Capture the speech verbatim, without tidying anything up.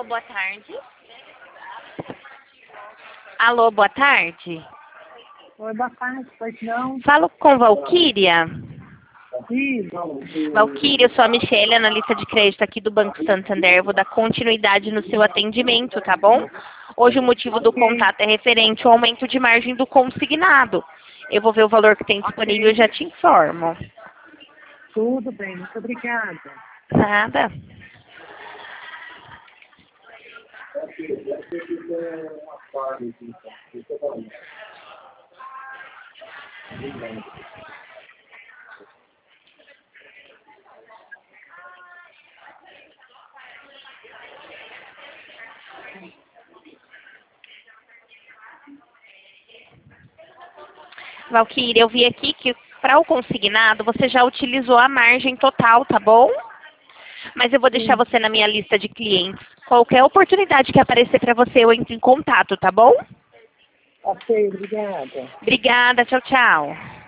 Alô, boa tarde. Alô, boa tarde. Oi, boa tarde, pois não? Falo com Valquíria. Sim. Valquíria, eu sou a Michelle, analista de crédito aqui do Banco Santander. Eu vou dar continuidade no seu atendimento, tá bom? Hoje o motivo do Ok. contato é referente ao aumento de margem do consignado. Eu vou ver o valor que tem disponível e Ok. já te informo. Tudo bem, muito obrigada. Nada. Valquíria, eu vi aqui que para o consignado você já utilizou a margem total, tá bom? Mas eu vou deixar Sim. você na minha lista de clientes. Qualquer oportunidade que aparecer para você, eu entro em contato, tá bom? Ok, obrigada. Obrigada, tchau, tchau.